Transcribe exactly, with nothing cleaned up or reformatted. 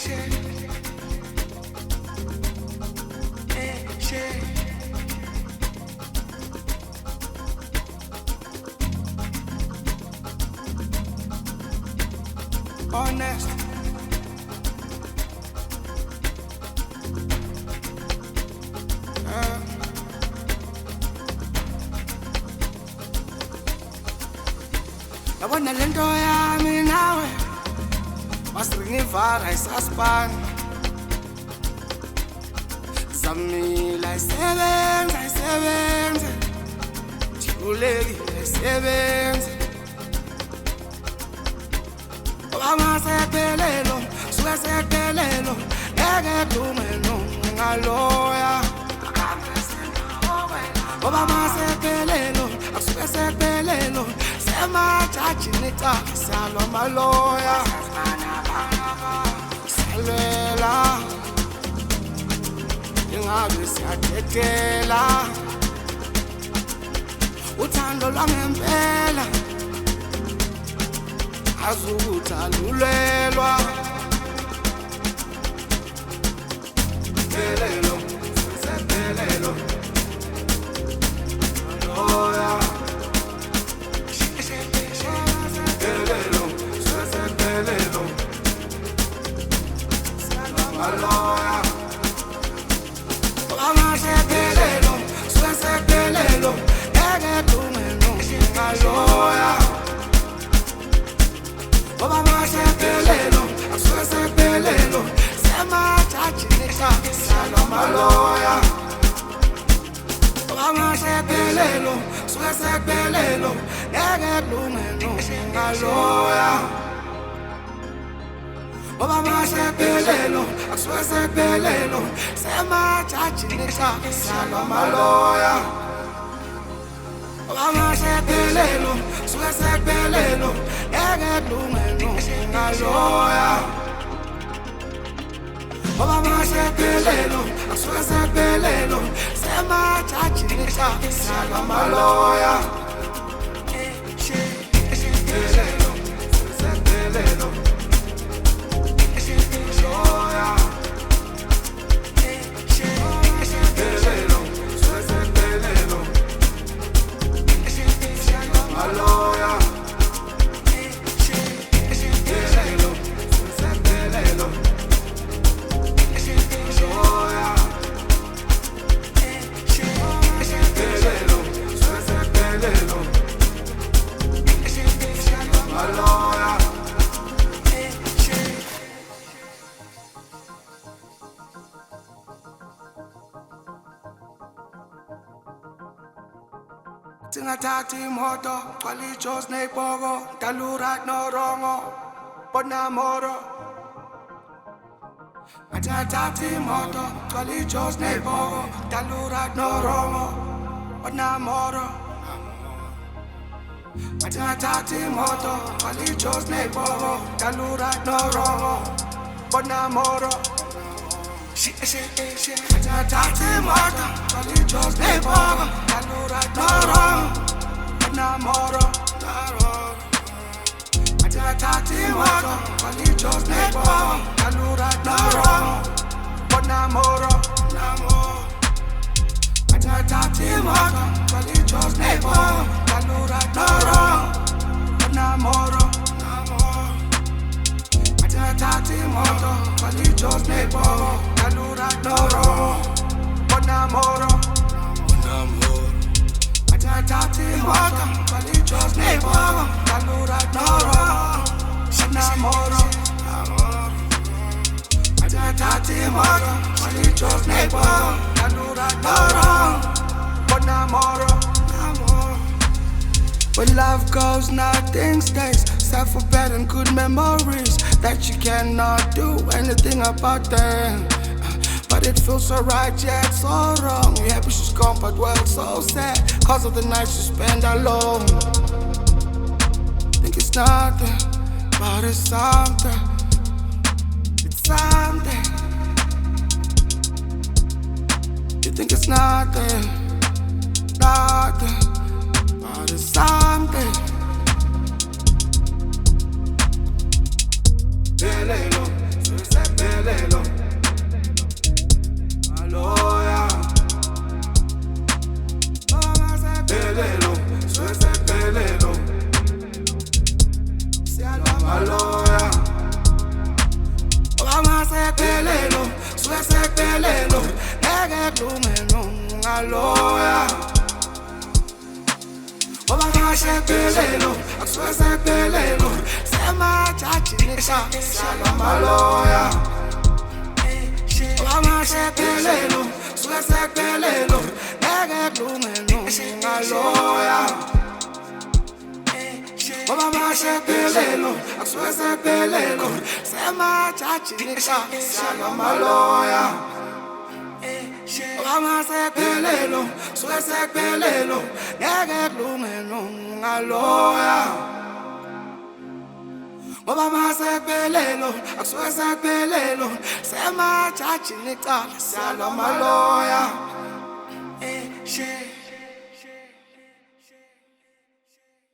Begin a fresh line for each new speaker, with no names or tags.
Honest. Uh. Yabona lento yami nawe masingivara isaspani Zamila isebenza isebenza Jibulekile isebenza Obama sephelelo suke sephelelo eke dumelo ngaloya Obama sephelelo asuke sephelelo sema jajinita salwa maloya Salwela Ingabe siyadedela Uthando lwangempela Azukuthi alulelwa Pelelo, sephelelo Aloya Pelelo, sephelelo Aloya Obama sephelelo, sephelelo eke dumelo aloya Obama sephelelo, sephelelo sema jajinita salwa maloya Obama sephelelo, sephelelo eke dumelo aloya Obama sephelelo, sephelelo sema jajinita salwa maloya Obama sephelelo, sephelelo eke dumelo aloya Obama sephelelo, sephelelo sema jajinita salwa maloya Sephelelo, sephelelo Tingathathi imoto gcwala ijosi neyibhoko dalura norongo bona moro Tingathathi imoto gcwala ijosi neyibhoko dalura norongo bona moro Tingathathi imoto gcwala ijosi neyibhoko dalura norongo bona moro Tingathathi imoto gcwala ijosi neyibhoko dalura norongo bona moro Tingathathi imoto gcwala ijosi neyibhoko dalura norongo bona moro Tingathathi imoto gcwala ijosi neyibhoko dalura norongo bona moro Tingathathi imoto gcwala ijosi neyibhoko dalura norongo bona moro Tingathathi imoto gcwala ijosi neyibhoko dalura norongo bona moro Tingathathi imoto gcwala ijosi neyibhoko dalura norongo bona moro When love goes, nothing stays except for bad and good memories that you cannot do anything about them. But it feels so right, yet so wrong. You're happy she's gone, but well, so sad cause of the nights you spend alone. Think it's nothing, but it's something. It's something. You think it's nothing, nothing. But it's something. Pelelo, kulungelo ungaloya ngoba ngasephelelo akusuke sephelelo semajaji nesala maloya ngoba ngasephelelo suke sephelelo ngeke kulungelo ungaloya ngoba ngasephelelo akusuke sephelelo semajaji nesala maloya Wangasephelelo, suke sephelelo, ngeke kulungelo ungaloya ngoba ngasephelelo, akusuke sephelelo semajaji necala sala maloya